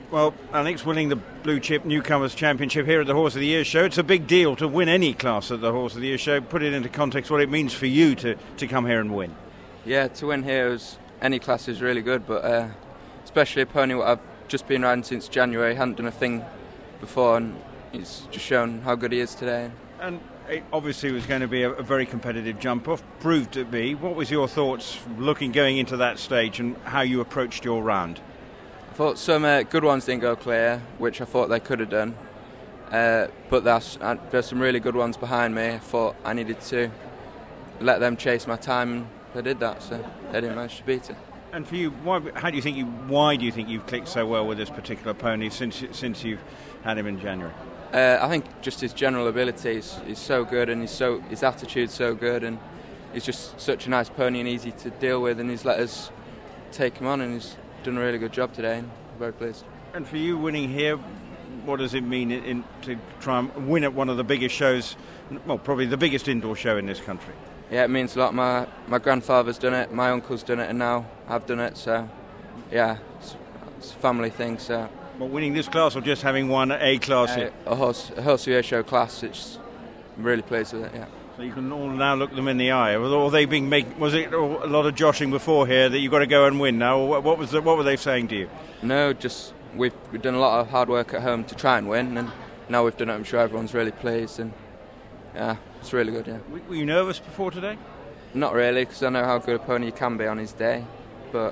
Well, Alex, winning the Blue Chip Newcomers Championship here at the Horse of the Year show, it's a big deal to win any class at the Horse of the Year show. Put it into context what it means for you to come here and win. Yeah, to win here any class is really good, but especially a pony what I've just been riding since January, hadn't done a thing before, and he's just shown how good he is today. And it obviously was going to be a very competitive jump-off, proved to be. What was your thoughts going into that stage and how you approached your round? I thought some good ones didn't go clear, which I thought they could have done. But there's some really good ones behind me. I thought I needed to let them chase my time, and they did that, so they didn't manage to beat it. And for you, why do you think you've clicked so well with this particular pony since you've had him in January? I think just his general ability is so good, and his attitude's so good, and he's just such a nice pony and easy to deal with, and he's let us take him on, and he's done a really good job today, and I'm very pleased. And for you, winning here, what does it mean to try and win at one of the biggest shows, well, probably the biggest indoor show in this country? Yeah, it means a lot. My grandfather's done it, my uncle's done it, and now I've done it, so yeah, it's a family thing. So. Well, winning this class or just having won a class here? A horse of the Year show class, I'm really pleased with it, yeah. So you can all now look them in the eye. Was it a lot of joshing before here that you've got to go and win now? What were they saying to you? No, just we've done a lot of hard work at home to try and win, and now we've done it. I'm sure everyone's really pleased, and yeah, it's really good, yeah. Were you nervous before today? Not really, because I know how good a pony you can be on his day, but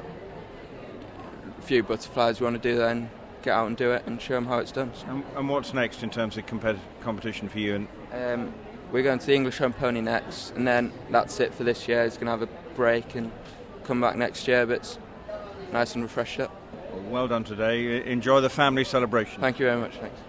a few butterflies we want to do then, get out and do it and show them how it's done. So. And what's next in terms of competition for you? We're going to the English Home Pony next, and then that's it for this year. He's going to have a break and come back next year, but it's nice and refreshed up. Well done today. Enjoy the family celebration. Thank you very much. Thanks.